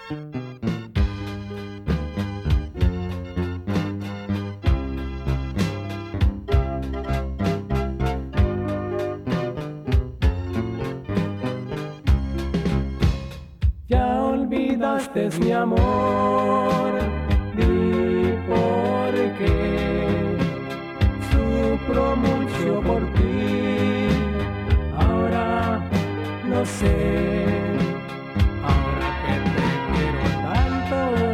Ya olvidaste mi amor, di por qué sufro mucho por ti. Ahora no sé, ahora que te quiero tanto,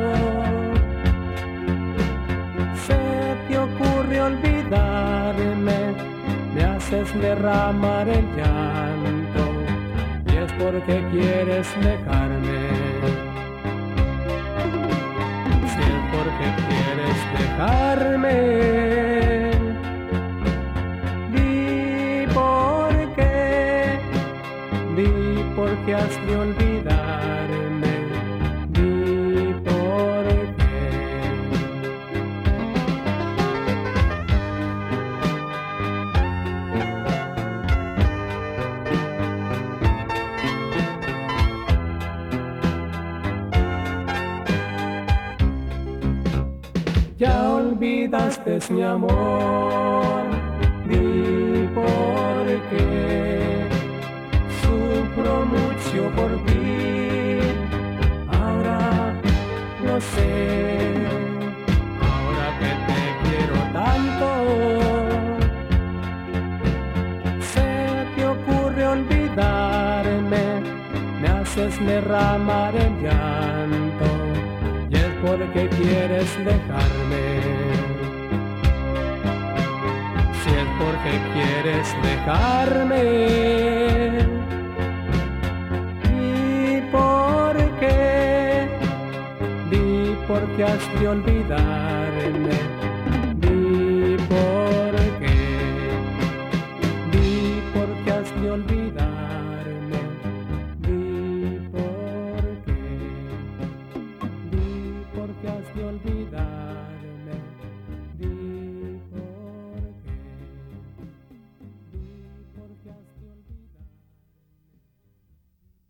se te ocurre olvidarme, me haces derramar el llanto. Y es porque quieres dejarme, si es porque quieres dejarme, di por qué, di por qué has de olvidarme, di por qué. Ya olvidaste mi amor, di por qué sufro mucho por ti. Ahora no sé, ahora que te quiero tanto, se te ocurre olvidarme, me haces derramar el llanto. Y es porque quieres dejarme, si es porque quieres dejarme, di por qué, di porque has de olvidarme.